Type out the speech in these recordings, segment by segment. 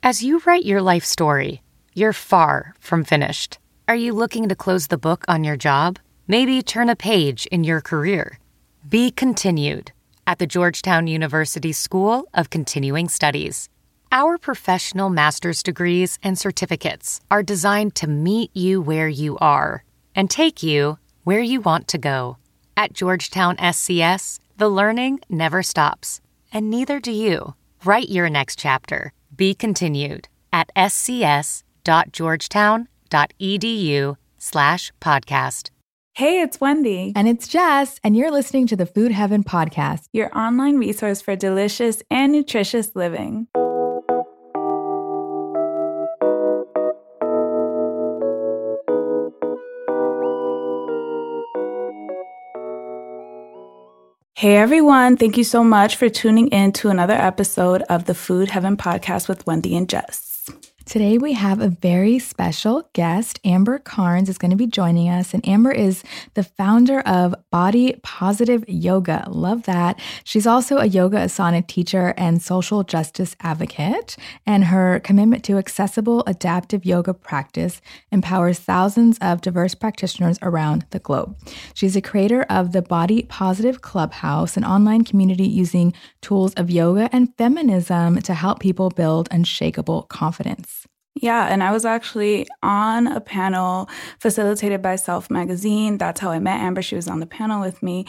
As you write your life story, you're far from finished. Are you looking to close the book on your job? Maybe turn a page in your career? Be continued at the Georgetown University School of Continuing Studies. Our professional master's degrees and certificates are designed to meet you where you are and take you where you want to go. At Georgetown SCS, the learning never stops, and neither do you. Write your next chapter. Be continued at scs.georgetown.edu/podcast. Hey, it's Wendy. And it's Jess, and you're listening to the Food Heaven Podcast, your online resource for delicious and nutritious living. Hey everyone, thank you so much for tuning in to another episode of the Food Heaven Podcast with Wendy and Jess. Today we have a very special guest. Amber Carnes is going to be joining us, and Amber is the founder of Body Positive Yoga. Love that. She's also a yoga asana teacher and social justice advocate, and her commitment to accessible, adaptive yoga practice empowers thousands of diverse practitioners around the globe. She's a creator of the Body Positive Clubhouse, an online community using tools of yoga and feminism to help people build unshakable confidence. Yeah, and I was actually on a panel facilitated by Self Magazine. That's how I met Amber. She was on the panel with me,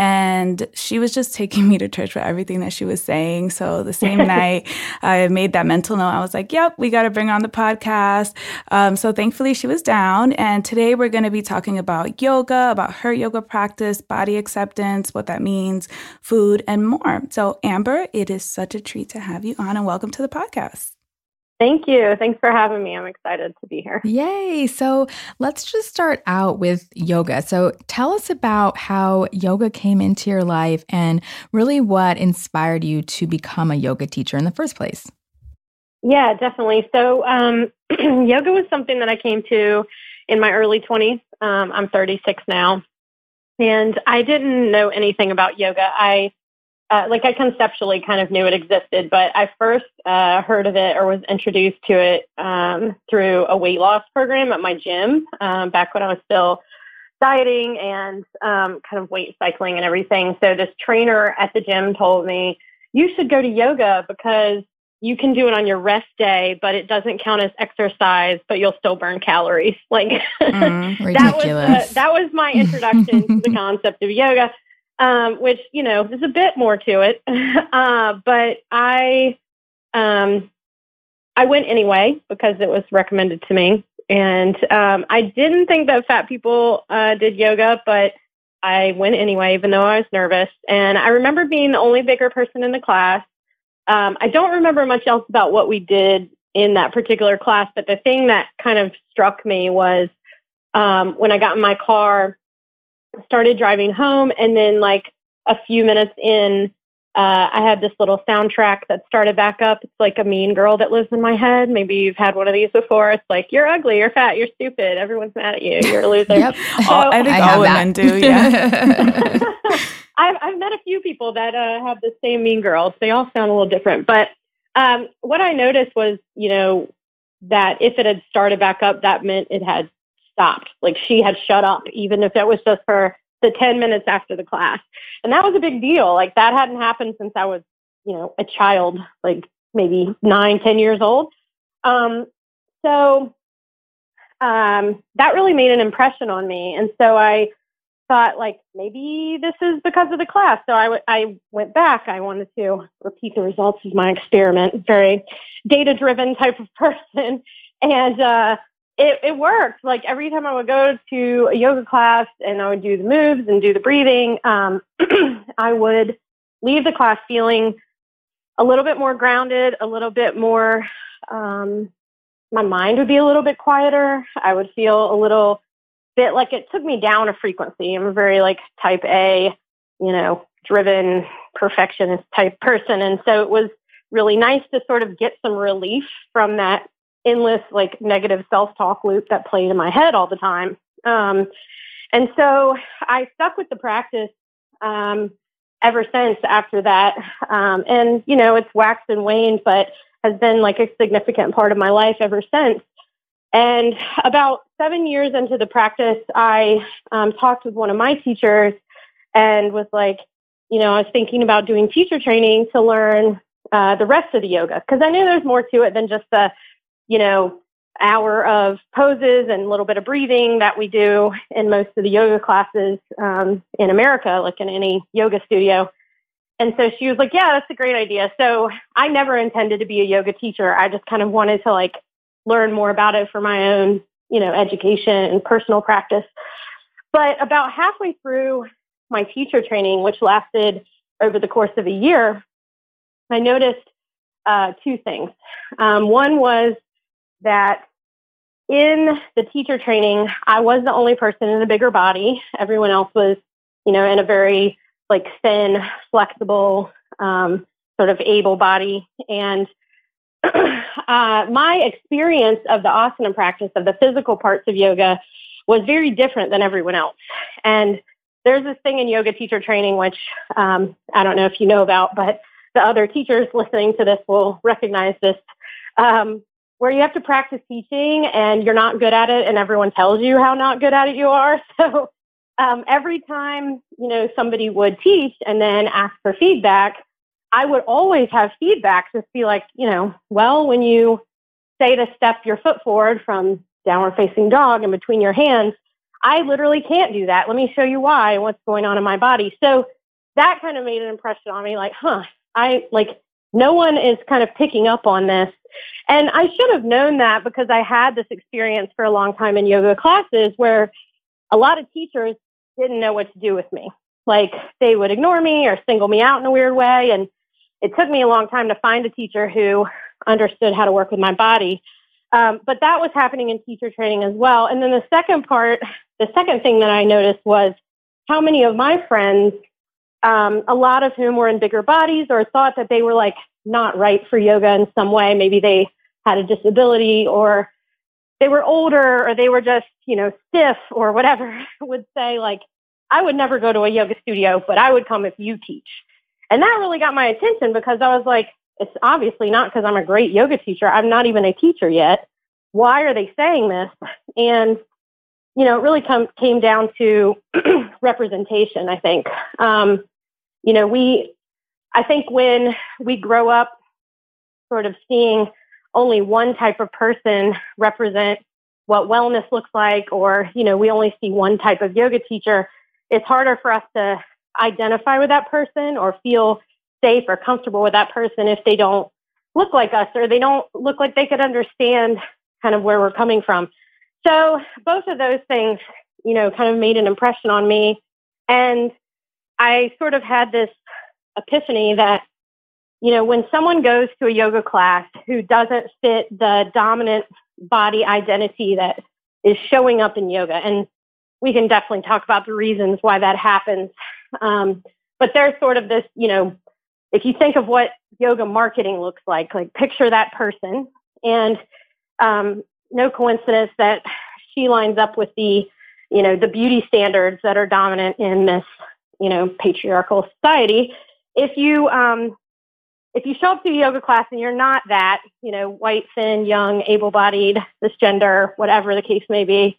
and she was just taking me to church with everything that she was saying. So the same night I made that mental note, I was like, yep, we got to bring her on the podcast. So thankfully she was down, and today we're going to be talking about yoga, about her yoga practice, body acceptance, what that means, food, and more. So Amber, it is such a treat to have you on, and welcome to the podcast. Thank you. Thanks for having me. I'm excited to be here. Yay. So let's just start out with yoga. So tell us about how yoga came into your life and really what inspired you to become a yoga teacher in the first place. Yeah, definitely. So yoga was something that I came to in my early 20s. I'm 36 now, and I didn't know anything about yoga. I conceptually kind of knew it existed, but I first heard of it or was introduced to it through a weight loss program at my gym back when I was still dieting and kind of weight cycling and everything. So this trainer at the gym told me, you should go to yoga because you can do it on your rest day, but it doesn't count as exercise, but you'll still burn calories. Ridiculous. That was my introduction to the concept of yoga. Which, there's a bit more to it. But I went anyway because it was recommended to me. And I didn't think that fat people did yoga, but I went anyway, even though I was nervous. And I remember being the only bigger person in the class. I don't remember much else about what we did in that particular class, but the thing that kind of struck me was when I got in my car, started driving home, and then like a few minutes in, I had this little soundtrack that started back up. It's like a mean girl that lives in my head. Maybe you've had one of these before. It's like, you're ugly, you're fat, you're stupid, everyone's mad at you, you're a loser. Yep. So, I think all women do, yeah. I've met a few people that have the same mean girls. They all sound a little different. But what I noticed was, that if it had started back up, that meant it had stopped. Like she had shut up, even if it was just for the 10 minutes after the class. And that was a big deal. Like that hadn't happened since I was, a child, like maybe 9-10 years old. So that really made an impression on me. And so I thought like, maybe this is because of the class. So I went back. I wanted to repeat the results of my experiment, very data-driven type of person. And, it worked. Like every time I would go to a yoga class and I would do the moves and do the breathing, I would leave the class feeling a little bit more grounded, a little bit more, my mind would be a little bit quieter. I would feel a little bit like it took me down a frequency. I'm a very like type A, driven perfectionist type person. And so it was really nice to sort of get some relief from that endless like negative self-talk loop that played in my head all the time. And so I stuck with the practice ever since after that. And, it's waxed and waned, but has been like a significant part of my life ever since. And about 7 years into the practice, I talked with one of my teachers and was like, I was thinking about doing teacher training to learn the rest of the yoga, because I knew there's more to it than just the, hour of poses and a little bit of breathing that we do in most of the yoga classes in America, like in any yoga studio. And so she was like, yeah, that's a great idea. So I never intended to be a yoga teacher. I just kind of wanted to like learn more about it for my own, education and personal practice. But about halfway through my teacher training, which lasted over the course of a year, I noticed two things. One was that in the teacher training, I was the only person in a bigger body. Everyone else was, in a very like thin, flexible, sort of able body. And my experience of the asana practice, of the physical parts of yoga, was very different than everyone else. And there's this thing in yoga teacher training, which I don't know if you know about, but the other teachers listening to this will recognize this, where you have to practice teaching and you're not good at it and everyone tells you how not good at it you are. So every time, somebody would teach and then ask for feedback, I would always have feedback, just be like, well, when you say to step your foot forward from downward facing dog in between your hands, I literally can't do that. Let me show you why and what's going on in my body. So that kind of made an impression on me, like, no one is kind of picking up on this. And I should have known that because I had this experience for a long time in yoga classes where a lot of teachers didn't know what to do with me. Like they would ignore me or single me out in a weird way. And it took me a long time to find a teacher who understood how to work with my body. But that was happening in teacher training as well. And then the second thing that I noticed was how many of my friends, a lot of whom were in bigger bodies or thought that they were like not right for yoga in some way. Maybe they had a disability or they were older or they were just, stiff or whatever, would say like, I would never go to a yoga studio, but I would come if you teach. And that really got my attention because I was like, it's obviously not because I'm a great yoga teacher. I'm not even a teacher yet. Why are they saying this? And, it really came down to representation, I think. I think when we grow up sort of seeing only one type of person represent what wellness looks like, or, we only see one type of yoga teacher, it's harder for us to identify with that person or feel safe or comfortable with that person if they don't look like us or they don't look like they could understand kind of where we're coming from. So both of those things, kind of made an impression on me. And I sort of had this epiphany that, when someone goes to a yoga class who doesn't fit the dominant body identity that is showing up in yoga, and we can definitely talk about the reasons why that happens. But there's sort of this, if you think of what yoga marketing looks like picture that person, and no coincidence that she lines up with the, the beauty standards that are dominant in this, patriarchal society. If you show up to a yoga class and you're not that, white, thin, young, able-bodied, cisgender, whatever the case may be,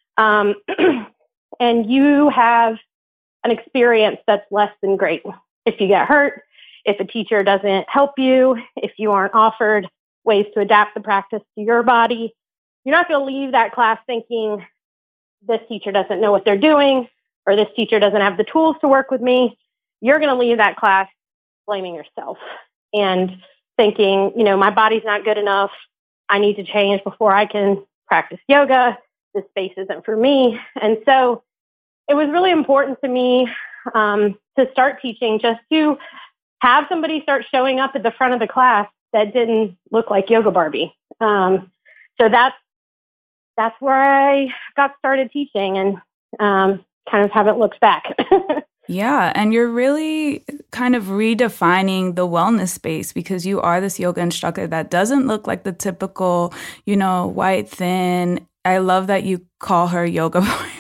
and you have an experience that's less than great. If you get hurt, if a teacher doesn't help you, if you aren't offered ways to adapt the practice to your body, you're not going to leave that class thinking this teacher doesn't know what they're doing or this teacher doesn't have the tools to work with me. You're going to leave that class blaming yourself and thinking, my body's not good enough. I need to change before I can practice yoga. This space isn't for me. And so it was really important to me to start teaching, just to have somebody start showing up at the front of the class that didn't look like Yoga Barbie. So that's where I got started teaching, and kind of haven't looked back. Yeah, and you're really kind of redefining the wellness space because you are this yoga instructor that doesn't look like the typical, white, thin. I love that you call her Yoga Barbie.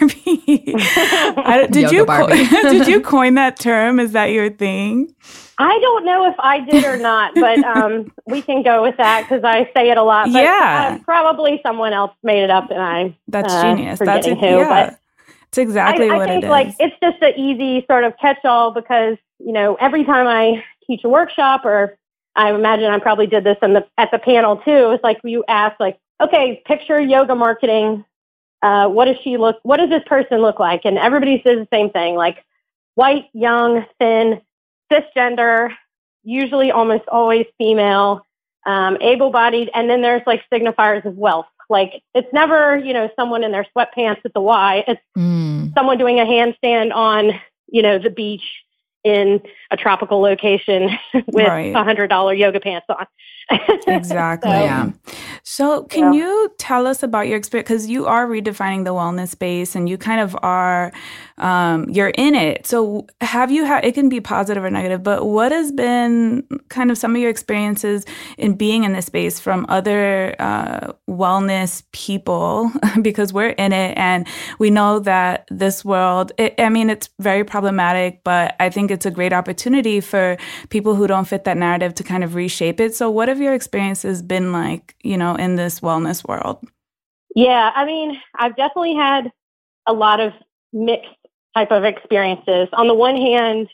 Did you coin that term? Is that your thing? I don't know if I did or not, but we can go with that because I say it a lot. But yeah, probably someone else made it up, and that's genius. That's who. Yeah. But it's exactly what I think it is. Like it's just an easy sort of catch-all because every time I teach a workshop, or I imagine I probably did this at the panel too. It's like you ask, like, okay, picture yoga marketing. What does this person look like? And everybody says the same thing, like white, young, thin, cisgender, usually almost always female, able-bodied, and then there's like signifiers of wealth. Like it's never, someone in their sweatpants at the Y. It's someone doing a handstand on, the beach in a tropical location with $100 yoga pants on. Exactly. So can you tell us about your experience? Because you are redefining the wellness space and you kind of are, you're in it. So have you had, it can be positive or negative, but what has been kind of some of your experiences in being in this space from other wellness people? Because we're in it and we know that this world, it's very problematic, but I think it's a great opportunity for people who don't fit that narrative to kind of reshape it. So what have your experiences been like, in this wellness world? Yeah, I've definitely had a lot of mixed type of experiences. On the one hand,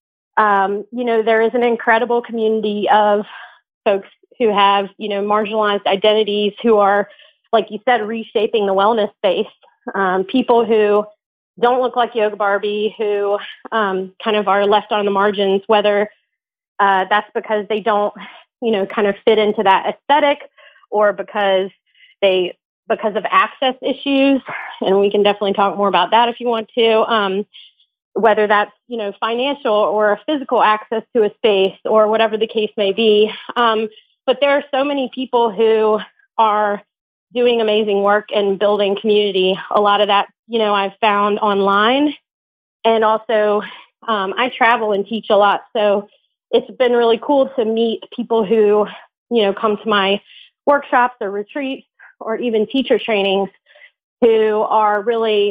there is an incredible community of folks who have, marginalized identities who are, like you said, reshaping the wellness space. People who don't look like Yoga Barbie, who kind of are left on the margins, whether that's because they don't, kind of fit into that aesthetic or because of access issues. And we can definitely talk more about that if you want to, whether that's, financial or physical access to a space or whatever the case may be. But there are so many people who are doing amazing work and building community. A lot of that, I've found online. And also, I travel and teach a lot. So it's been really cool to meet people who, come to my workshops or retreats or even teacher trainings who are really,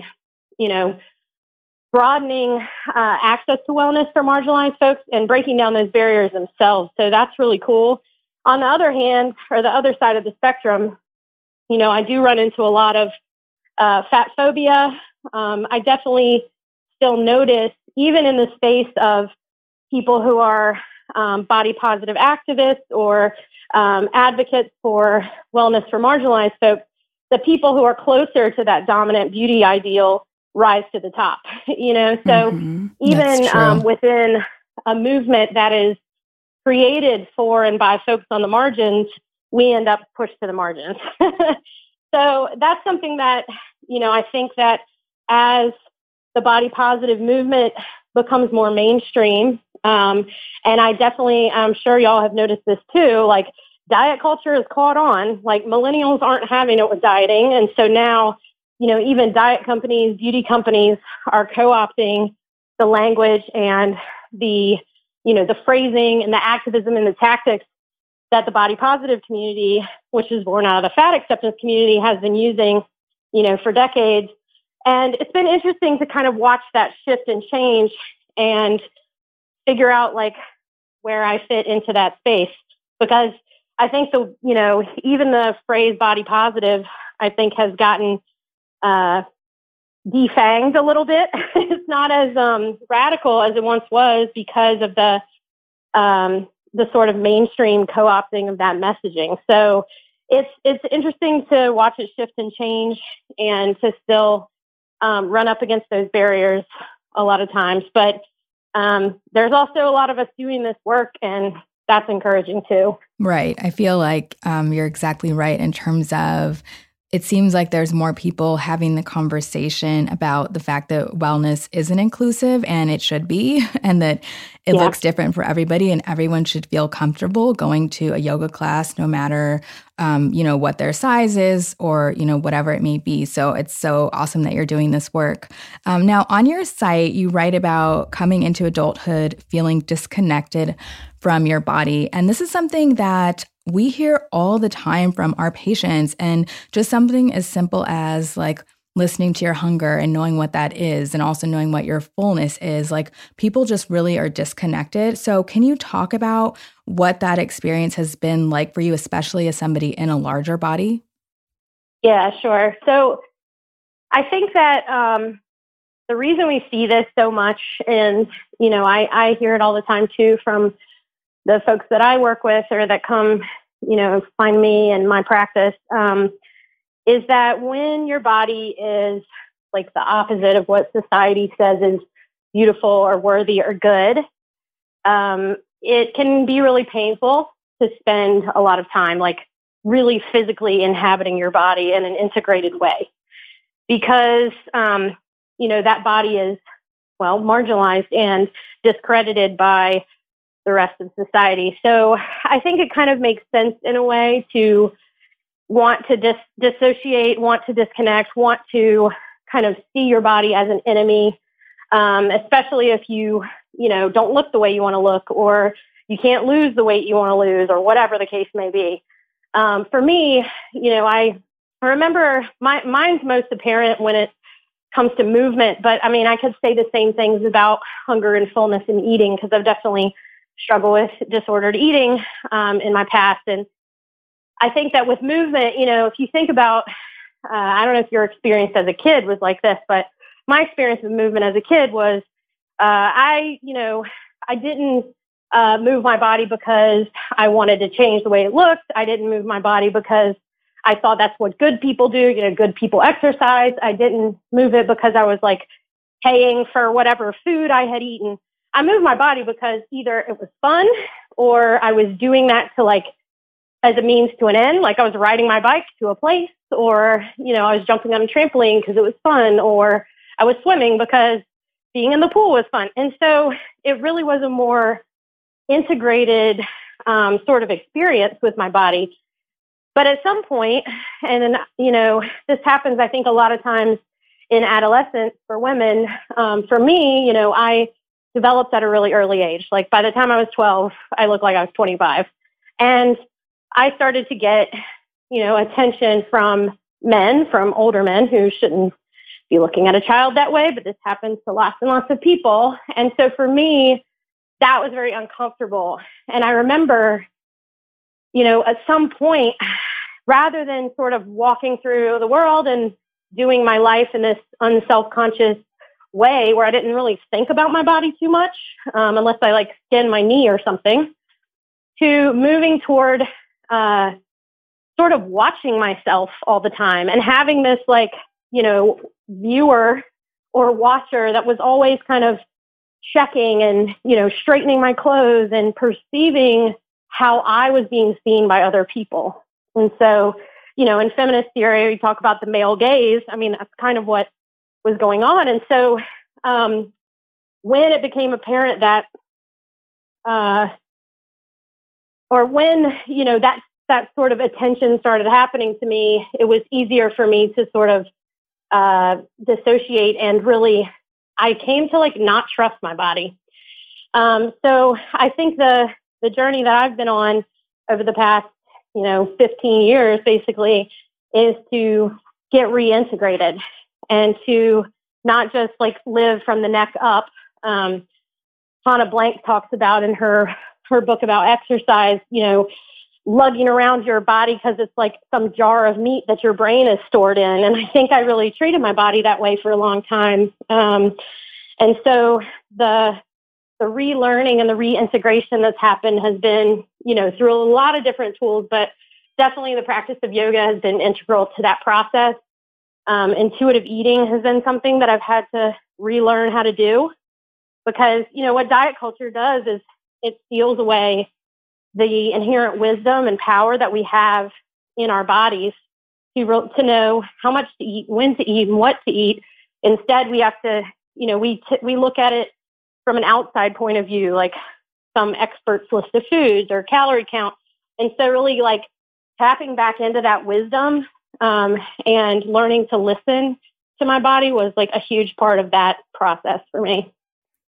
broadening access to wellness for marginalized folks and breaking down those barriers themselves. So that's really cool. On the other hand, or the other side of the spectrum, I do run into a lot of fat phobia. I definitely still notice, even in the space of people who are body positive activists or advocates for wellness for marginalized folks, the people who are closer to that dominant beauty ideal rise to the top. So even within a movement that is created for and by folks on the margins, we end up pushed to the margins. So that's something that, I think that as the body positive movement becomes more mainstream, and I definitely, I'm sure y'all have noticed this too, like diet culture is caught on, like millennials aren't having it with dieting. And so now, even diet companies, beauty companies are co-opting the language and the phrasing and the activism and the tactics that the body positive community, which is born out of the fat acceptance community, has been using, for decades. And it's been interesting to kind of watch that shift and change and figure out like where I fit into that space. Because I think even the phrase body positive, I think has gotten defanged a little bit. It's not as radical as it once was because of the sort of mainstream co-opting of that messaging. So it's interesting to watch it shift and change and to still run up against those barriers a lot of times. But there's also a lot of us doing this work, and that's encouraging too. Right. I feel like you're exactly right in terms of it seems like there's more people having the conversation about the fact that wellness isn't inclusive, and it should be, and that it looks different for everybody, and everyone should feel comfortable going to a yoga class, no matter, what their size is or, whatever it may be. So it's so awesome that you're doing this work. Now, on your site, you write about coming into adulthood feeling disconnected from your body. And this is something that we hear all the time from our patients, and just something as simple as like listening to your hunger and knowing what that is, and also knowing what your fullness is, like people just really are disconnected. So can you talk about what that experience has been like for you, especially as somebody in a larger body? Yeah, sure. So I think that the reason we see this so much, and, I hear it all the time too from the folks that I work with or that come, find me in my practice, is that when your body is like the opposite of what society says is beautiful or worthy or good, it can be really painful to spend a lot of time, like really physically inhabiting your body in an integrated way. Because, that body is, marginalized and discredited by the rest of society. So I think it kind of makes sense in a way to want to dissociate, want to disconnect, want to kind of see your body as an enemy, especially if you don't look the way you want to look, or you can't lose the weight you want to lose, or whatever the case may be. For me, I remember mine's most apparent when it comes to movement, but I mean, I could say the same things about hunger and fullness and eating, because I've definitely struggled with disordered eating in my past. And I think that with movement, if you think about, I don't know if your experience as a kid was like this, but my experience with movement as a kid was, I didn't move my body because I wanted to change the way it looked. I didn't move my body because I thought that's what good people do. Good people exercise. I didn't move it because I was like paying for whatever food I had eaten. I moved my body because either it was fun, or I was doing that to as a means to an end. Like I was riding my bike to a place, or, I was jumping on a trampoline because it was fun, or I was swimming because being in the pool was fun. And so it really was a more integrated sort of experience with my body. But at some point, and then, this happens, I think, a lot of times in adolescence for women. For me, I developed at a really early age. Like by the time I was 12, I looked like I was 25. And I started to get, attention from men, from older men who shouldn't be looking at a child that way, but this happens to lots and lots of people. And so for me, that was very uncomfortable. And I remember, at some point, rather than sort of walking through the world and doing my life in this unself-conscious way where I didn't really think about my body too much, unless I skinned my knee or something, to moving toward sort of watching myself all the time and having this viewer or watcher that was always kind of checking and, straightening my clothes and perceiving how I was being seen by other people. And so, in feminist theory, we talk about the male gaze. I mean, that's kind of what was going on. And so when it became apparent that, or when, that sort of attention started happening to me, it was easier for me to sort of dissociate, and really, I came to not trust my body. So I think the journey that I've been on over the past, 15 years basically is to get reintegrated and to not just live from the neck up. Hannah Blank talks about in her book about exercise, lugging around your body because it's like some jar of meat that your brain is stored in. And I think I really treated my body that way for a long time. And so the relearning and the reintegration that's happened has been, through a lot of different tools, but definitely the practice of yoga has been integral to that process. Intuitive eating has been something that I've had to relearn how to do, because, what diet culture does is it steals away the inherent wisdom and power that we have in our bodies to know how much to eat, when to eat, and what to eat. Instead, we have to, we look at it from an outside point of view, like some expert's list of foods or calorie count. And so really tapping back into that wisdom and learning to listen to my body was a huge part of that process for me.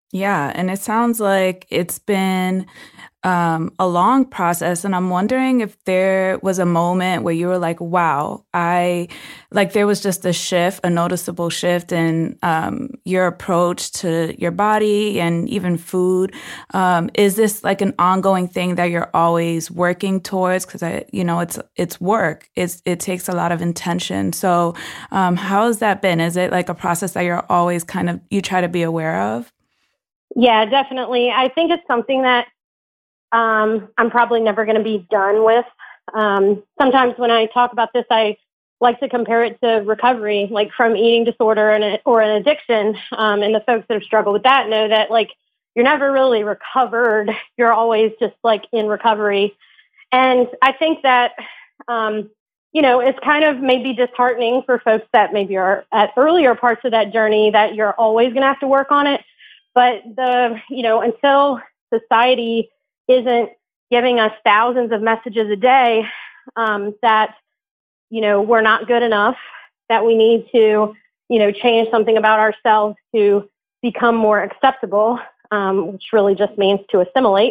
Yeah, and it sounds like it's been a long process. And I'm wondering if there was a moment where you were like, wow, there was just a shift, a noticeable shift in your approach to your body and even food. Is this like an ongoing thing that you're always working towards? Because it's work. It takes a lot of intention. So how has that been? Is it like a process that you're always you try to be aware of? Yeah, definitely. I think it's something that I'm probably never going to be done with. Sometimes when I talk about this, I like to compare it to recovery, like from eating disorder or an addiction. And the folks that have struggled with that know that like you're never really recovered. You're always just like in recovery. And I think that, it's kind of maybe disheartening for folks that maybe are at earlier parts of that journey that you're always going to have to work on it. But until society isn't giving us thousands of messages a day that, we're not good enough, that we need to, change something about ourselves to become more acceptable, which really just means to assimilate.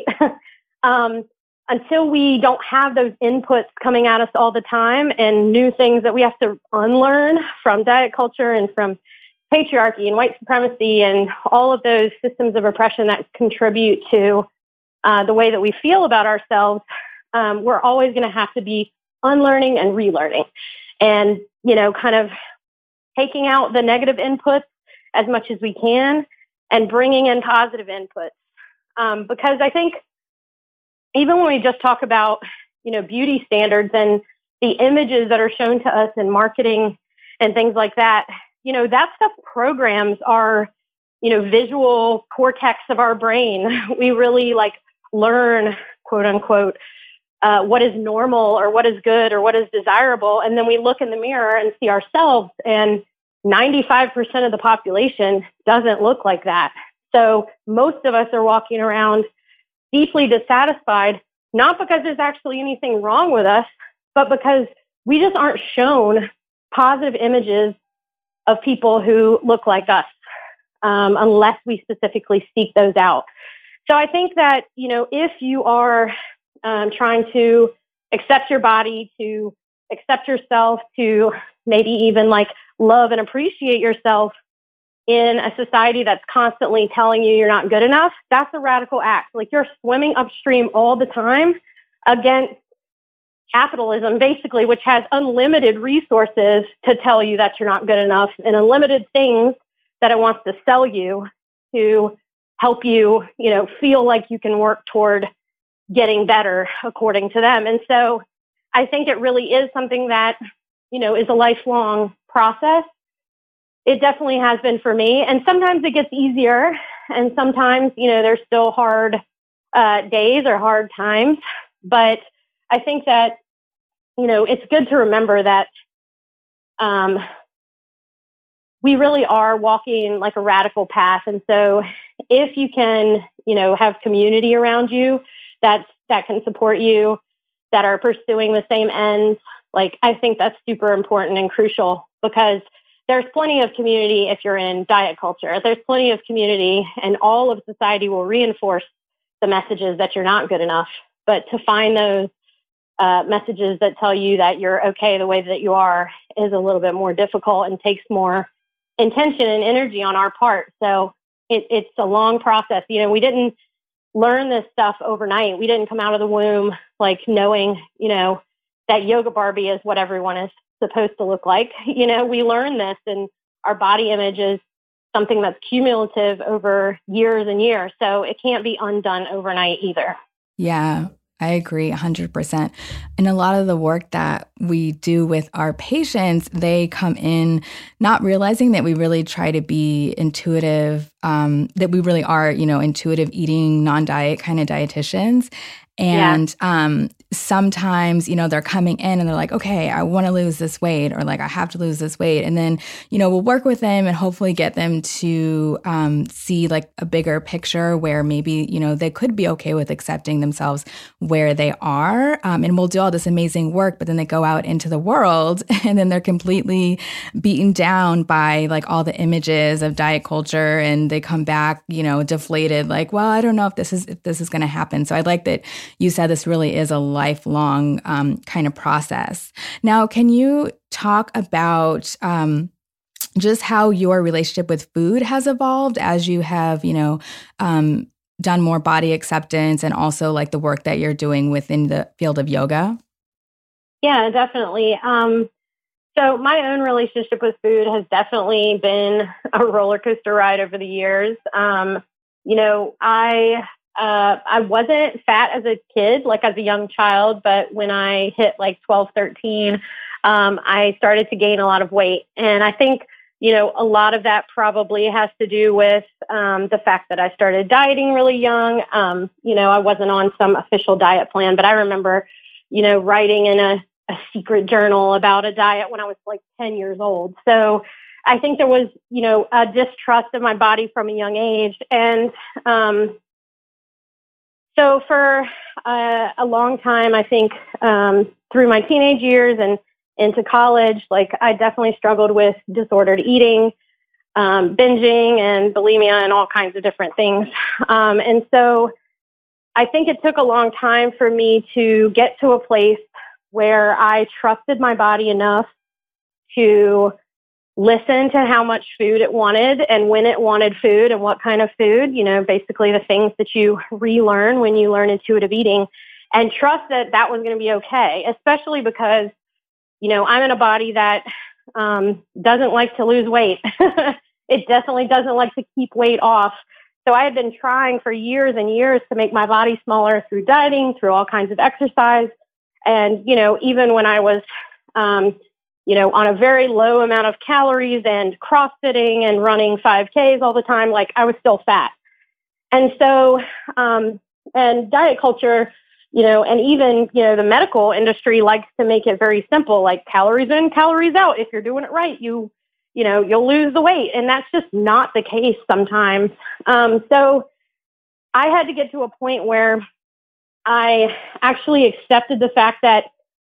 Until we don't have those inputs coming at us all the time and new things that we have to unlearn from diet culture and from patriarchy and white supremacy and all of those systems of oppression that contribute to the way that we feel about ourselves, we're always going to have to be unlearning and relearning and, kind of taking out the negative inputs as much as we can and bringing in positive inputs. Because I think even when we just talk about, beauty standards and the images that are shown to us in marketing and things like that, that stuff programs our, visual cortex of our brain. We really learn, quote unquote, what is normal or what is good or what is desirable. And then we look in the mirror and see ourselves, and 95% of the population doesn't look like that. So most of us are walking around deeply dissatisfied, not because there's actually anything wrong with us, but because we just aren't shown positive images of people who look like us, unless we specifically seek those out. So I think that, if you are trying to accept your body, to accept yourself, to maybe even love and appreciate yourself in a society that's constantly telling you you're not good enough, that's a radical act. You're swimming upstream all the time against capitalism, basically, which has unlimited resources to tell you that you're not good enough and unlimited things that it wants to sell you to help you, feel like you can work toward getting better according to them. And so I think it really is something that, is a lifelong process. It definitely has been for me. And sometimes it gets easier. And sometimes, there's still hard days or hard times. But I think that, it's good to remember that we really are walking a radical path. And so if you can, have community around you that can support you, that are pursuing the same ends, I think that's super important and crucial, because there's plenty of community if you're in diet culture. There's plenty of community, and all of society will reinforce the messages that you're not good enough. But to find those messages that tell you that you're okay the way that you are is a little bit more difficult and takes more intention and energy on our part. So it's a long process. We didn't learn this stuff overnight. We didn't come out of the womb knowing, that Yoga Barbie is what everyone is supposed to look like. We learn this, and our body image is something that's cumulative over years and years. So it can't be undone overnight either. Yeah, I agree 100%. And a lot of the work that we do with our patients, they come in not realizing that we really try to be intuitive, that we really are, intuitive eating, non-diet kind of dietitians. And sometimes, they're coming in and they're like, okay, I want to lose this weight, or like, I have to lose this weight. And then, we'll work with them and hopefully get them to see like a bigger picture where maybe, they could be okay with accepting themselves where they are. And we'll do all this amazing work, but then they go out into the world and then they're completely beaten down by like all the images of diet culture, and they come back, deflated, like, well, I don't know if this is going to happen. So I like that you said this really is a lifelong kind of process. Now, can you talk about just how your relationship with food has evolved as you have, done more body acceptance, and also like the work that you're doing within the field of yoga? Yeah, definitely. So my own relationship with food has definitely been a roller coaster ride over the years. I wasn't fat as a kid, like as a young child, but when I hit like 12, 13, I started to gain a lot of weight. And I think, a lot of that probably has to do with the fact that I started dieting really young. I wasn't on some official diet plan, but I remember, writing in a secret journal about a diet when I was like 10 years old. So I think there was, a distrust of my body from a young age. And so for a long time, I think through my teenage years and into college, like I definitely struggled with disordered eating, binging and bulimia and all kinds of different things. And so I think it took a long time for me to get to a place where I trusted my body enough to listen to how much food it wanted and when it wanted food and what kind of food, basically the things that you relearn when you learn intuitive eating, and trust that that was going to be okay, especially because, I'm in a body that doesn't like to lose weight. It definitely doesn't like to keep weight off. So I had been trying for years and years to make my body smaller through dieting, through all kinds of exercise. And, even when I was, on a very low amount of calories and CrossFitting and running 5Ks all the time, like I was still fat. And so, and diet culture, and even, the medical industry likes to make it very simple, like calories in, calories out. If you're doing it right, you'll lose the weight. And that's just not the case sometimes. So I had to get to a point where I actually accepted the fact that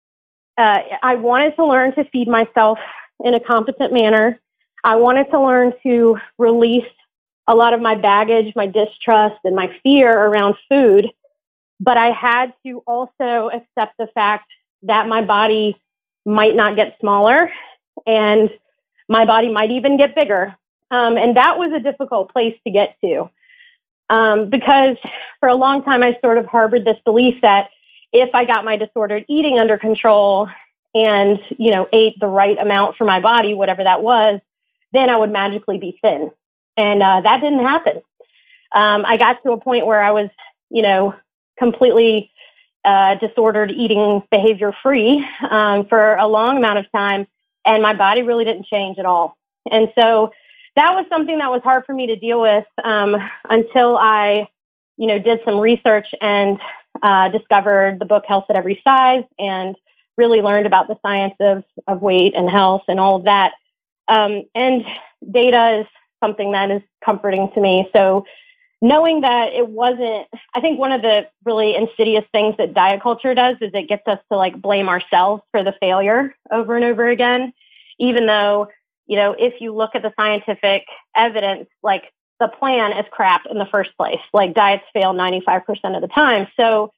I wanted to learn to feed myself in a competent manner. I wanted to learn to release a lot of my baggage, my distrust, and my fear around food. But I had to also accept the fact that my body might not get smaller and my body might even get bigger. And that was a difficult place to get to. Because for a long time, I sort of harbored this belief that if I got my disordered eating under control and, ate the right amount for my body, whatever that was, then I would magically be thin. And that didn't happen. I got to a point where I was, completely disordered eating behavior free for a long amount of time. And my body really didn't change at all. And so that was something that was hard for me to deal with until I, did some research and discovered the book Health at Every Size and really learned about the science of weight and health and all of that. And data is something that is comforting to me. So knowing that it wasn't, I think one of the really insidious things that diet culture does is it gets us to like blame ourselves for the failure over and over again, even though, if you look at the scientific evidence, like the plan is crap in the first place, like diets fail 95% of the time. So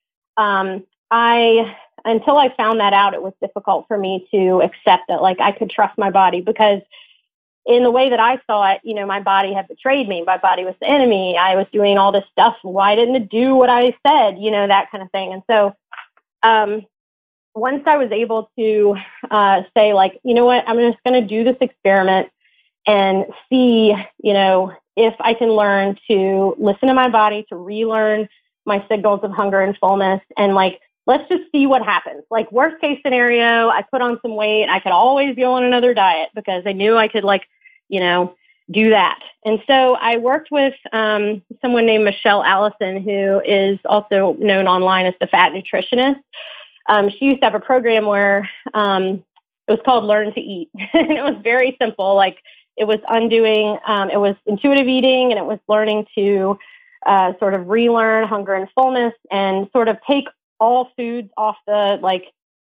until I found that out, it was difficult for me to accept that like I could trust my body, because in the way that I saw it, my body had betrayed me. My body was the enemy. I was doing all this stuff. Why didn't it do what I said? That kind of thing. And so once I was able to say like, you know what, I'm just going to do this experiment and see, if I can learn to listen to my body, to relearn my signals of hunger and fullness, and like, let's just see what happens. Like worst case scenario, I put on some weight. I could always go on another diet because I knew I could do that. And so I worked with someone named Michelle Allison, who is also known online as the Fat Nutritionist. she used to have a program where it was called Learn to Eat. And it was very simple. Like it was undoing, it was intuitive eating, and it was learning to sort of relearn hunger and fullness and sort of take all foods off the, like,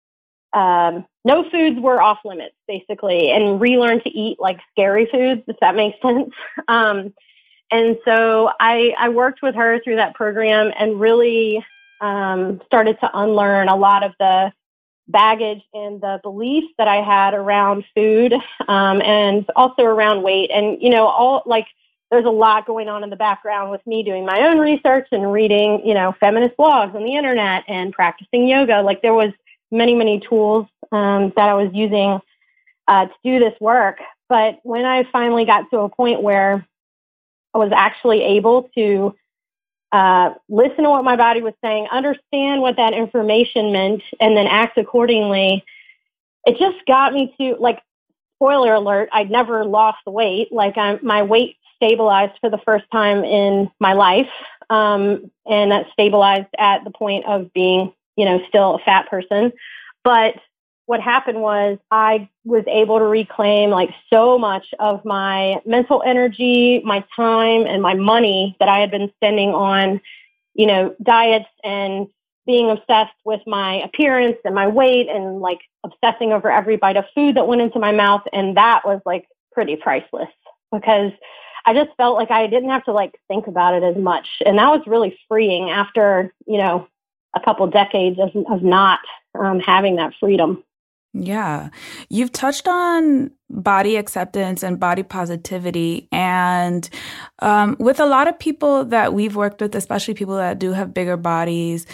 no foods were off limits, basically, and relearn to eat like scary foods, if that makes sense. And so I worked with her through that program and really started to unlearn a lot of the baggage and the beliefs that I had around food, and also around weight. And, you know, all like there's a lot going on in the background with me doing my own research and reading, you know, feminist blogs on the internet and practicing yoga. Like there was many tools that I was using to do this work. But when I finally got to a point where I was actually able to listen to what my body was saying, understand what that information meant, and then act accordingly, it just got me to, like, spoiler alert, I'd never lost the weight. Like my weight stabilized for the first time in my life. And that stabilized at the point of being, you know, still a fat person. But what happened was I was able to reclaim like so much of my mental energy, my time, and my money that I had been spending on, you know, diets and being obsessed with my appearance and my weight and like obsessing over every bite of food that went into my mouth. And that was like pretty priceless because I just felt like I didn't have to like think about it as much. And that was really freeing after, you know, a couple decades of not having that freedom. Yeah. You've touched on body acceptance and body positivity. And with a lot of people that we've worked with, especially people that do have bigger bodies,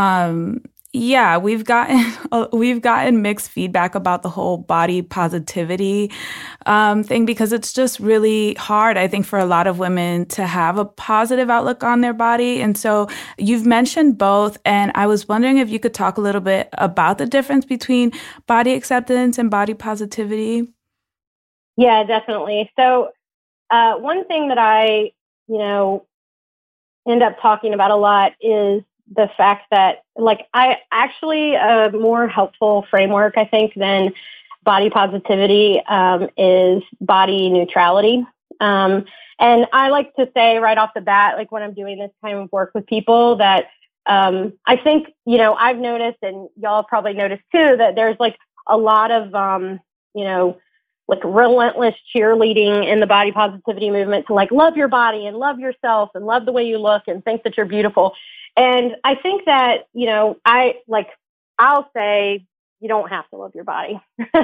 yeah, we've gotten mixed feedback about the whole body positivity thing, because it's just really hard, I think, for a lot of women to have a positive outlook on their body. And so you've mentioned both, and I was wondering if you could talk a little bit about the difference between body acceptance and body positivity. Yeah, definitely. So one thing that I, you know, end up talking about a lot is the fact that, like, I actually a more helpful framework, I think, than body positivity is body neutrality. And I like to say right off the bat, like when I'm doing this kind of work with people, that I think, you know, I've noticed, and y'all probably noticed too, that there's like a lot of, you know, like relentless cheerleading in the body positivity movement to like love your body and love yourself and love the way you look and think that you're beautiful. And I think that, you know, I'll say you don't have to love your body.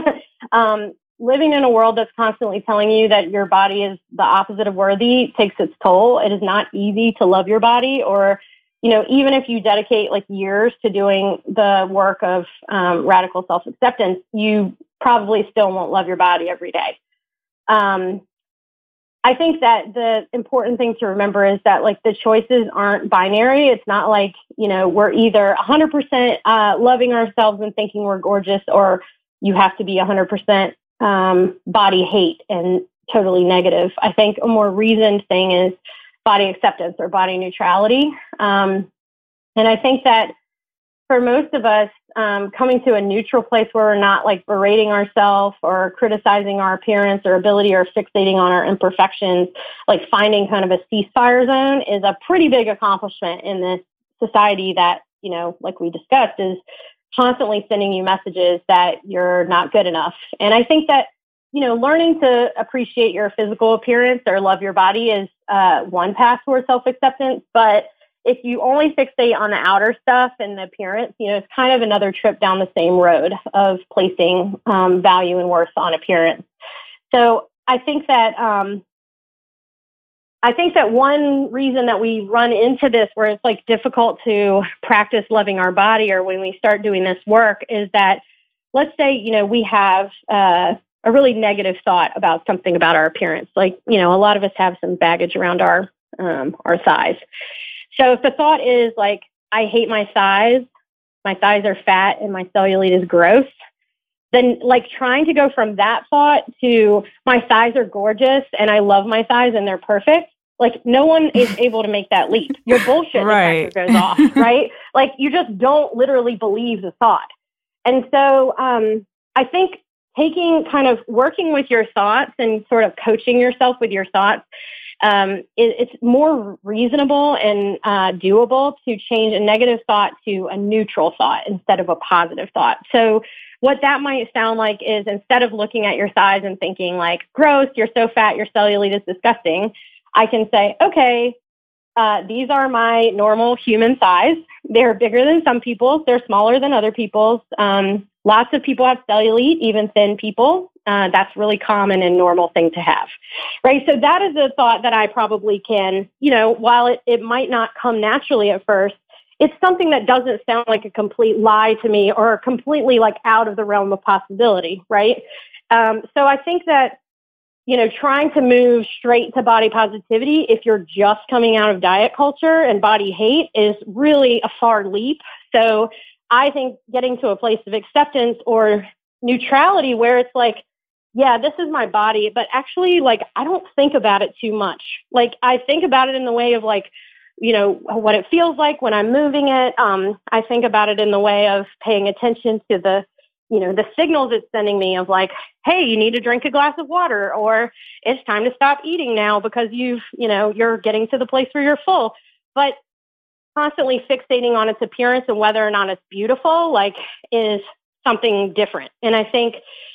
Living in a world that's constantly telling you that your body is the opposite of worthy takes its toll. It is not easy to love your body, or, you know, even if you dedicate like years to doing the work of radical self-acceptance, you probably still won't love your body every day. I think that the important thing to remember is that like the choices aren't binary. It's not like, you know, we're either 100% loving ourselves and thinking we're gorgeous, or you have to be 100% body hate and totally negative. I think a more reasoned thing is body acceptance or body neutrality. And I think that for most of us, coming to a neutral place where we're not like berating ourselves or criticizing our appearance or ability or fixating on our imperfections, like finding kind of a ceasefire zone is a pretty big accomplishment in this society that, you know, like we discussed, is constantly sending you messages that you're not good enough. And I think that, you know, learning to appreciate your physical appearance or love your body is one path towards self-acceptance. But if you only fixate on the outer stuff and the appearance, you know, it's kind of another trip down the same road of placing value and worth on appearance. So I think that one reason that we run into this, where it's like difficult to practice loving our body, or when we start doing this work, is that, let's say, you know, we have a really negative thought about something about our appearance. Like, you know, a lot of us have some baggage around our thighs. So if the thought is like, I hate my thighs are fat, and my cellulite is gross, then like trying to go from that thought to my thighs are gorgeous and I love my thighs and they're perfect Like, no one is able to make that leap. Your bullshit Right. detector goes off, right? Like, you just don't literally believe the thought. And so I think kind of working with your thoughts and sort of coaching yourself with your thoughts, it's more reasonable and doable to change a negative thought to a neutral thought instead of a positive thought. So what that might sound like is, instead of looking at your size and thinking like, gross, you're so fat, your cellulite is disgusting, I can say, okay, these are my normal human size. They're bigger than some people's. They're smaller than other people's. Lots of people have cellulite, even thin people. That's really common and normal thing to have, right? So that is a thought that I probably can, while it might not come naturally at first, it's something that doesn't sound like a complete lie to me or completely like out of the realm of possibility, right? So I think that, trying to move straight to body positivity, if you're just coming out of diet culture and body hate, is really a far leap. So I think getting to a place of acceptance or neutrality where it's like, yeah, this is my body, but actually, like, I don't think about it too much. Like, I think about it in the way of like, what it feels like when I'm moving it. I think about it in the way of paying attention to the signals it's sending me of like, hey, you need to drink a glass of water, or it's time to stop eating now because you're getting to the place where you're full. But constantly fixating on its appearance and whether or not it's beautiful, like, is something different. And I think,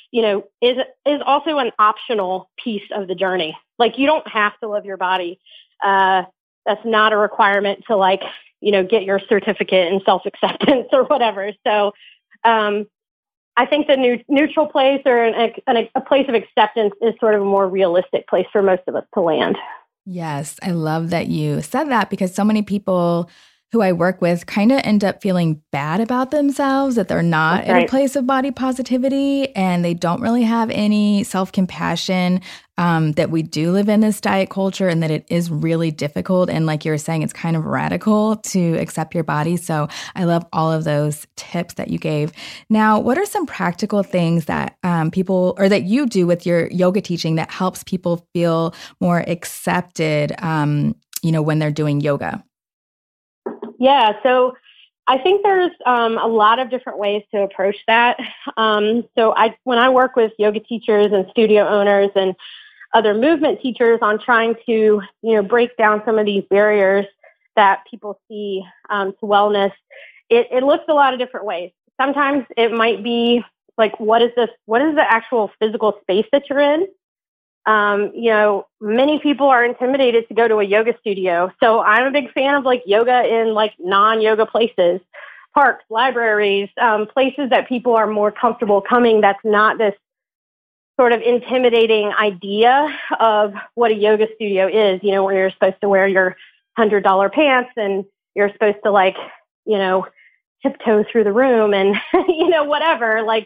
is also an optional piece of the journey. Like, you don't have to love your body. That's not a requirement to like, get your certificate in self-acceptance or whatever. So, I think the neutral place or a place of acceptance is sort of a more realistic place for most of us to land. Yes, I love that you said that, because so many people who I work with kind of end up feeling bad about themselves, that they're not in a place of body positivity, and they don't really have any self-compassion, that we do live in this diet culture and that it is really difficult. And like you were saying, it's kind of radical to accept your body. So I love all of those tips that you gave. Now, what are some practical things that people, or that you do with your yoga teaching, that helps people feel more accepted, when they're doing yoga? Yeah, so I think there's a lot of different ways to approach that. So when I work with yoga teachers and studio owners and other movement teachers on trying to, break down some of these barriers that people see to wellness, it looks a lot of different ways. Sometimes it might be like, what is the actual physical space that you're in? Many people are intimidated to go to a yoga studio. So I'm a big fan of like yoga in like non-yoga places, parks, libraries, places that people are more comfortable coming. That's not this sort of intimidating idea of what a yoga studio is, where you're supposed to wear your $100 pants and you're supposed to like, tiptoe through the room and, whatever, like,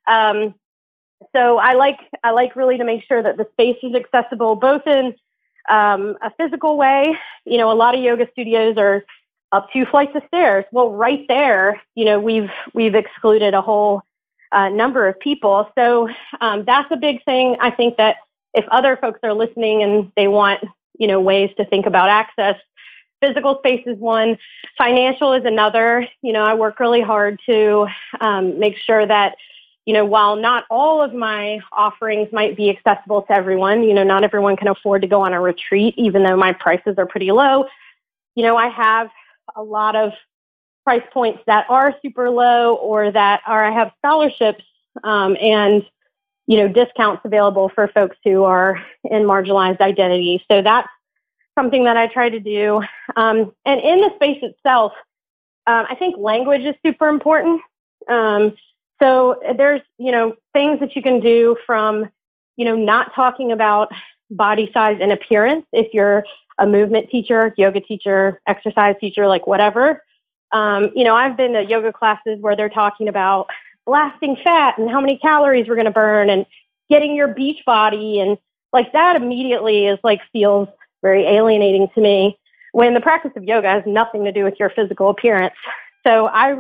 so I like really to make sure that the space is accessible, both in a physical way. A lot of yoga studios are up 2 flights of stairs. Well, right there, we've excluded a whole number of people. So that's a big thing. I think that if other folks are listening and they want, ways to think about access, physical space is one. Financial is another. I work really hard to make sure that, while not all of my offerings might be accessible to everyone, not everyone can afford to go on a retreat, even though my prices are pretty low. I have a lot of price points that are super low, or I have scholarships and, discounts available for folks who are in marginalized identities. So that's something that I try to do. And in the space itself, I think language is super important. So there's, things that you can do from, not talking about body size and appearance. If you're a movement teacher, yoga teacher, exercise teacher, like whatever. I've been to yoga classes where they're talking about blasting fat and how many calories we're going to burn and getting your beach body. And like that immediately is like, feels very alienating to me, when the practice of yoga has nothing to do with your physical appearance. So I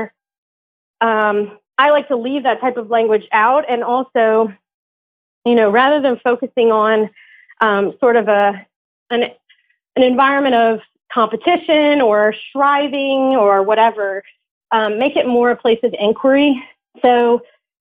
like to leave that type of language out. And also, rather than focusing on sort of an an environment of competition or striving or whatever, make it more a place of inquiry. So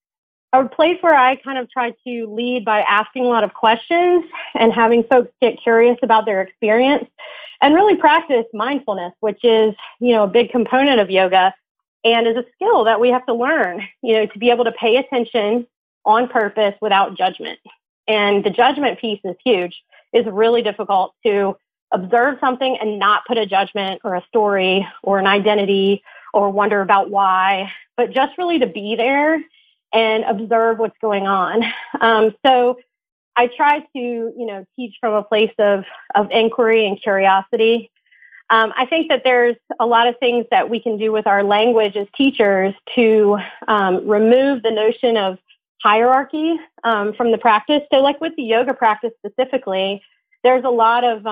a place where I kind of try to lead by asking a lot of questions and having folks get curious about their experience and really practice mindfulness, which is, a big component of yoga and is a skill that we have to learn, to be able to pay attention on purpose without judgment. And the judgment piece is huge. It's really difficult to observe something and not put a judgment or a story or an identity or wonder about why, but just really to be there and observe what's going on. So I try to, teach from a place of inquiry and curiosity. I think that there's a lot of things that we can do with our language as teachers to remove the notion of hierarchy from the practice. So like with the yoga practice specifically, there's a lot of,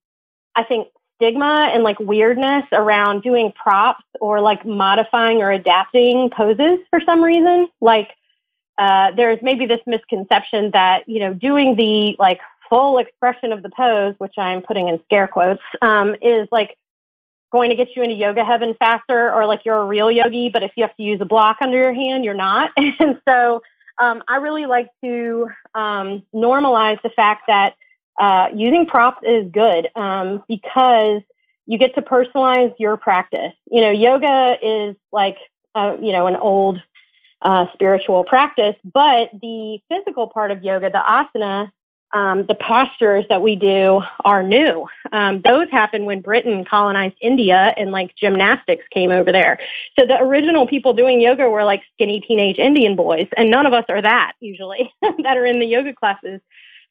I think, stigma and like weirdness around doing props or like modifying or adapting poses for some reason. Like there's maybe this misconception that, doing the like full expression of the pose, which I'm putting in scare quotes, is like going to get you into yoga heaven faster, or like you're a real yogi, but if you have to use a block under your hand, you're not. And so I really like to normalize the fact that using props is good because you get to personalize your practice. Yoga is like, an old spiritual practice, but the physical part of yoga, the asana, the postures that we do are new. Those happened when Britain colonized India and like gymnastics came over there. So the original people doing yoga were like skinny teenage Indian boys, and none of us are that usually that are in the yoga classes.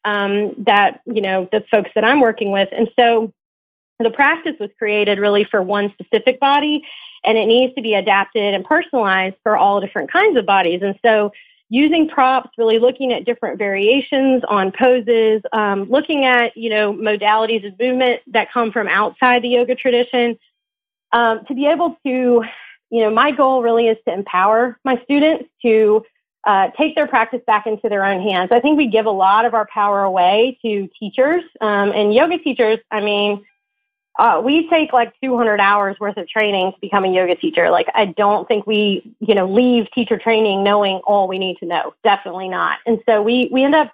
That, the folks that I'm working with. And so the practice was created really for one specific body, and it needs to be adapted and personalized for all different kinds of bodies. And so using props, really looking at different variations on poses, looking at, modalities of movement that come from outside the yoga tradition, to be able to, my goal really is to empower my students to take their practice back into their own hands. I think we give a lot of our power away to teachers and yoga teachers. I mean, we take like 200 hours worth of training to become a yoga teacher. Like, I don't think we, leave teacher training knowing all we need to know. Definitely not. And so we end up,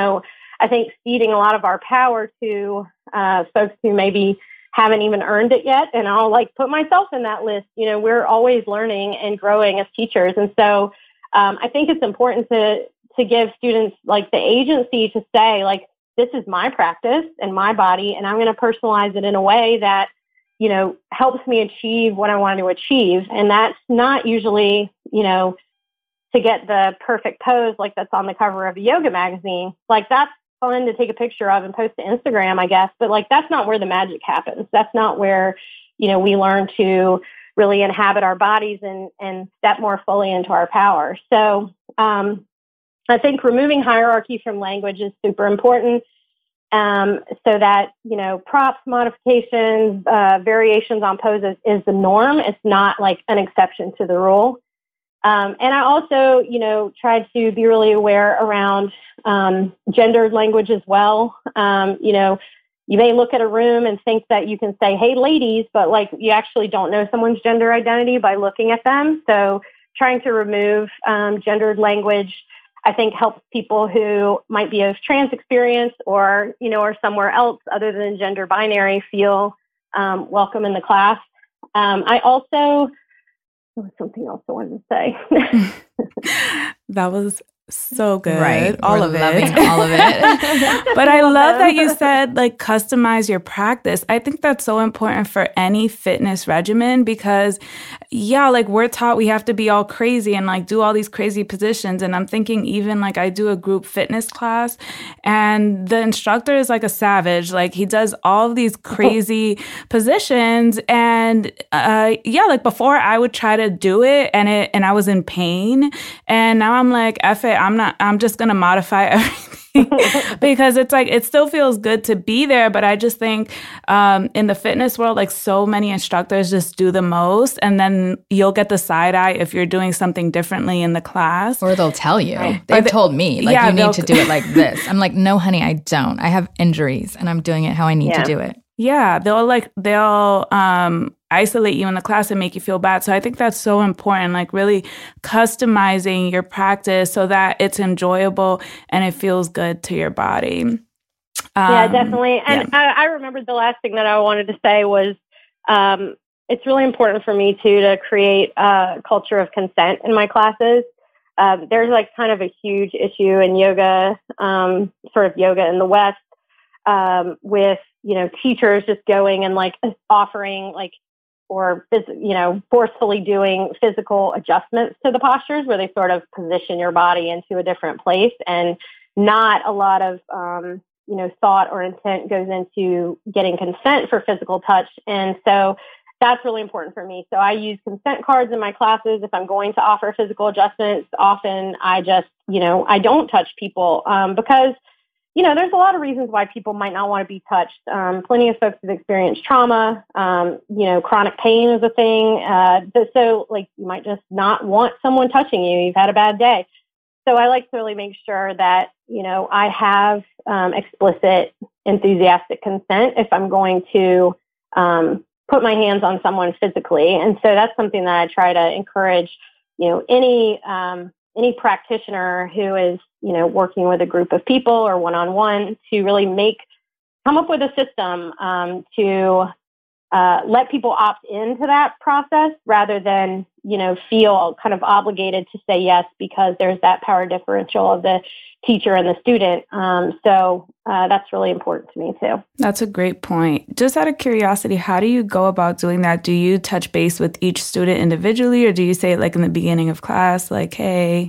I think ceding a lot of our power to folks who maybe haven't even earned it yet. And I'll like put myself in that list. We're always learning and growing as teachers. And so I think it's important to give students like the agency to say, like, this is my practice and my body, and I'm going to personalize it in a way that, helps me achieve what I want to achieve. And that's not usually, to get the perfect pose like that's on the cover of a yoga magazine. Like, that's fun to take a picture of and post to Instagram, I guess. But like, that's not where the magic happens. That's not where, we learn to really inhabit our bodies and step more fully into our power. So I think removing hierarchy from language is super important, so that, props, modifications, variations on poses is the norm. It's not like an exception to the rule. And I also, try to be really aware around gendered language as well. You may look at a room and think that you can say, hey, ladies, but like you actually don't know someone's gender identity by looking at them. So trying to remove gendered language, I think, helps people who might be of trans experience or, or somewhere else other than gender binary feel welcome in the class. I also, there was something else I wanted to say. That was so good. Right. All We're of it. loving all of it. But I love that you said, like, customize your practice. I think that's so important for any fitness regimen because, yeah, like, we're taught we have to be all crazy and, like, do all these crazy positions. And I'm thinking even, like, I do a group fitness class and the instructor is like a savage. Like, he does all of these crazy positions. And, like, before I would try to do it and I was in pain. And now I'm like, F it. I'm just going to modify everything because it's like, it still feels good to be there. But I just think in the fitness world, like, so many instructors just do the most. And then you'll get the side eye if you're doing something differently in the class. Or they'll tell you. They've told me, like, you need to do it like this. I'm like, no, honey, I don't. I have injuries and I'm doing it how I need to do it. Yeah, they'll isolate you in the class and make you feel bad. So I think that's so important, like really customizing your practice so that it's enjoyable and it feels good to your body. Yeah, definitely. And yeah. I remember the last thing that I wanted to say was it's really important for me to create a culture of consent in my classes. There's like kind of a huge issue in yoga, sort of yoga in the West, with, teachers just going and like offering like, or, forcefully doing physical adjustments to the postures where they sort of position your body into a different place, and not a lot of, thought or intent goes into getting consent for physical touch. And so that's really important for me. So I use consent cards in my classes. If I'm going to offer physical adjustments, often I just, I don't touch people because, there's a lot of reasons why people might not want to be touched. Plenty of folks have experienced trauma. Chronic pain is a thing. So like you might just not want someone touching you. You've had a bad day. So I like to really make sure that, I have explicit, enthusiastic consent if I'm going to put my hands on someone physically. And so that's something that I try to encourage, any practitioner who is, working with a group of people or one-on-one to really come up with a system to let people opt into that process rather than, feel kind of obligated to say yes because there's that power differential of the teacher and the student. So that's really important to me too. That's a great point. Just out of curiosity, how do you go about doing that? Do you touch base with each student individually, or do you say it like in the beginning of class, like, hey?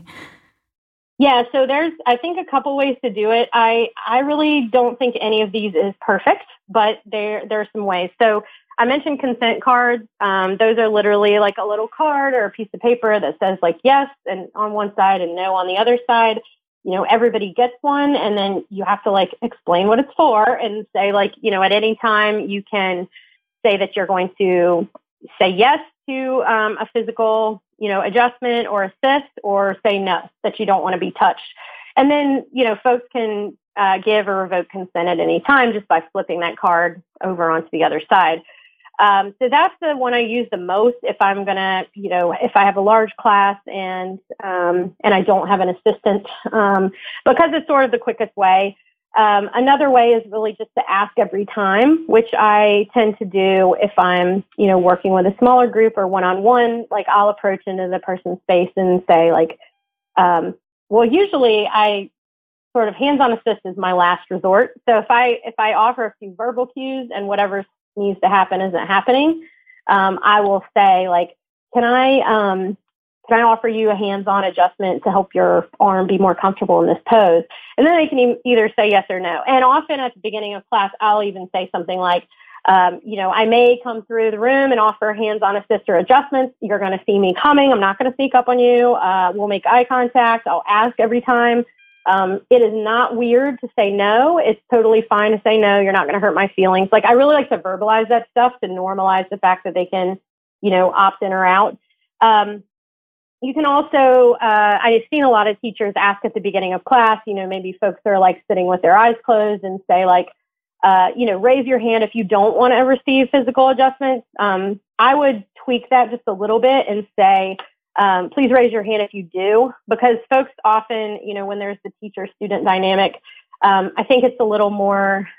Yeah, so there's, I think, a couple ways to do it. I really don't think any of these is perfect, but there are some ways. So I mentioned consent cards. Those are literally like a little card or a piece of paper that says like yes and on one side and no on the other side. Everybody gets one, and then you have to like explain what it's for and say like, at any time you can say that you're going to say yes to a physical, adjustment or assist, or say no, that you don't want to be touched. And then, folks can give or revoke consent at any time just by flipping that card over onto the other side. So that's the one I use the most if I'm going to, if I have a large class and I don't have an assistant, because it's sort of the quickest way. Another way is really just to ask every time, which I tend to do if I'm, working with a smaller group or one-on-one. Like I'll approach into the person's space and say like, well, usually I sort of hands-on assist is my last resort. So if I offer a few verbal cues and whatever needs to happen isn't happening, I will say like, can I offer you a hands-on adjustment to help your arm be more comfortable in this pose? And then they can either say yes or no. And often at the beginning of class, I'll even say something like, I may come through the room and offer hands-on assist or adjustments. You're going to see me coming. I'm not going to sneak up on you. We'll make eye contact. I'll ask every time. It is not weird to say no. It's totally fine to say no. You're not going to hurt my feelings. Like I really like to verbalize that stuff to normalize the fact that they can, opt in or out. You can also, I've seen a lot of teachers ask at the beginning of class, maybe folks are like sitting with their eyes closed and say like, raise your hand if you don't want to receive physical adjustments. I would tweak that just a little bit and say, please raise your hand if you do, because folks often, when there's the teacher-student dynamic, I think it's a little more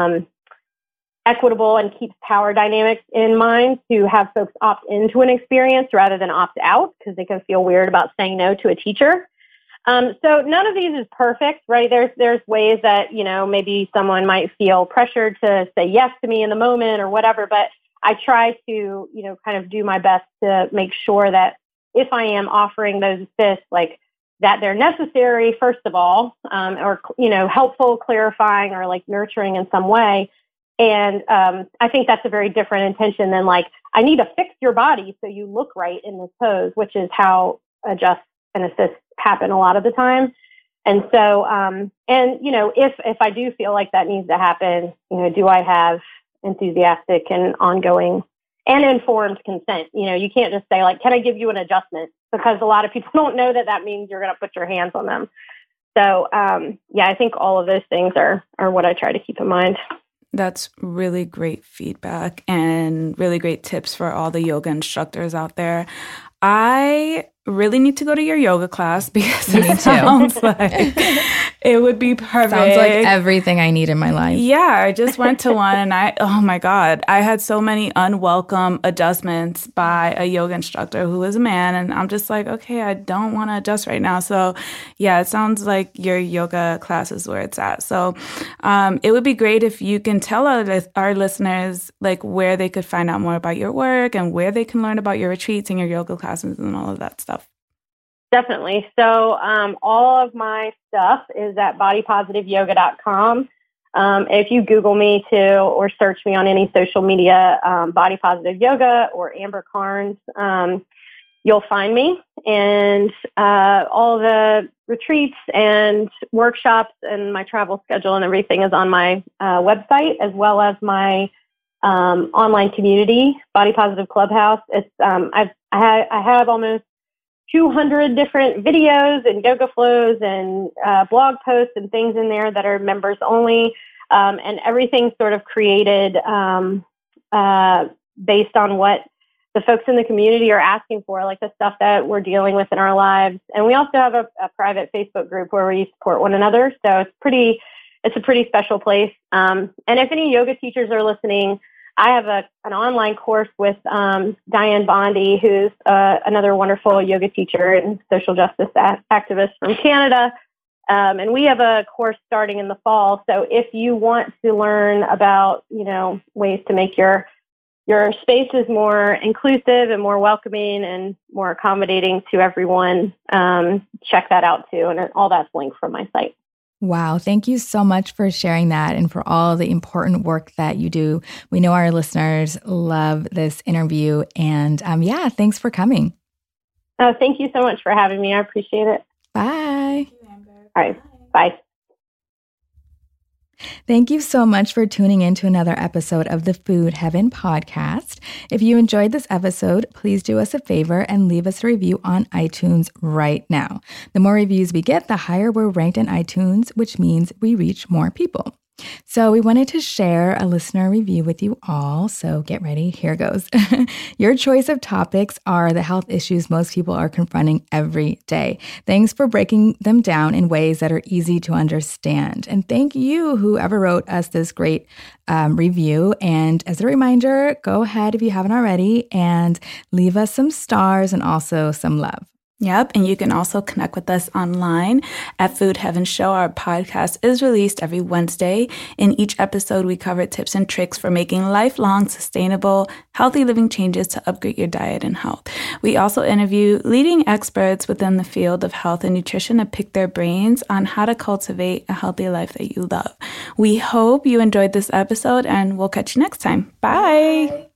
equitable and keeps power dynamics in mind to have folks opt into an experience rather than opt out, because they can feel weird about saying no to a teacher. So none of these is perfect, right? There's ways that, maybe someone might feel pressured to say yes to me in the moment or whatever, but I try to, kind of do my best to make sure that if I am offering those assists, like that they're necessary, first of all, or, helpful, clarifying, or like nurturing in some way. And I think that's a very different intention than like, I need to fix your body so you look right in this pose, which is how adjust and assist happen a lot of the time. And so, if I do feel like that needs to happen, do I have enthusiastic and ongoing and informed consent? You can't just say like, can I give you an adjustment? Because a lot of people don't know that means you're going to put your hands on them. So, I think all of those things are what I try to keep in mind. That's really great feedback and really great tips for all the yoga instructors out there. I really need to go to your yoga class because it sounds like it would be perfect. Sounds like everything I need in my life. Yeah, I just went to one and oh my God, I had so many unwelcome adjustments by a yoga instructor who was a man. And I'm just like, okay, I don't want to adjust right now. So yeah, it sounds like your yoga class is where it's at. So it would be great if you can tell our listeners like where they could find out more about your work and where they can learn about your retreats and your yoga classes and all of that stuff. Definitely. So all of my stuff is at bodypositiveyoga.com. If you Google me too, or search me on any social media, Body Positive Yoga or Amber Carnes, you'll find me. And all the retreats and workshops and my travel schedule and everything is on my website, as well as my online community, Body Positive Clubhouse. It's I have almost 200 different videos and yoga flows and blog posts and things in there that are members only. And everything's sort of created based on what the folks in the community are asking for, like the stuff that we're dealing with in our lives. And we also have a private Facebook group where we support one another. So it's a pretty special place. And if any yoga teachers are listening, I have an online course with Diane Bondi, who's another wonderful yoga teacher and social justice activist from Canada. And we have a course starting in the fall. So if you want to learn about, ways to make your spaces more inclusive and more welcoming and more accommodating to everyone, check that out too. And all that's linked from my site. Wow. Thank you so much for sharing that and for all the important work that you do. We know our listeners love this interview. And thanks for coming. Thank you so much for having me. I appreciate it. Bye. All right. Bye. Thank you so much for tuning in to another episode of the Food Heaven podcast. If you enjoyed this episode, please do us a favor and leave us a review on iTunes right now. The more reviews we get, the higher we're ranked in iTunes, which means we reach more people. So we wanted to share a listener review with you all. So get ready. Here goes. Your choice of topics are the health issues most people are confronting every day. Thanks for breaking them down in ways that are easy to understand. And thank you, whoever wrote us this great review. And as a reminder, go ahead if you haven't already and leave us some stars and also some love. Yep. And you can also connect with us online at Food Heaven Show. Our podcast is released every Wednesday. In each episode, we cover tips and tricks for making lifelong, sustainable, healthy living changes to upgrade your diet and health. We also interview leading experts within the field of health and nutrition to pick their brains on how to cultivate a healthy life that you love. We hope you enjoyed this episode, and we'll catch you next time. Bye.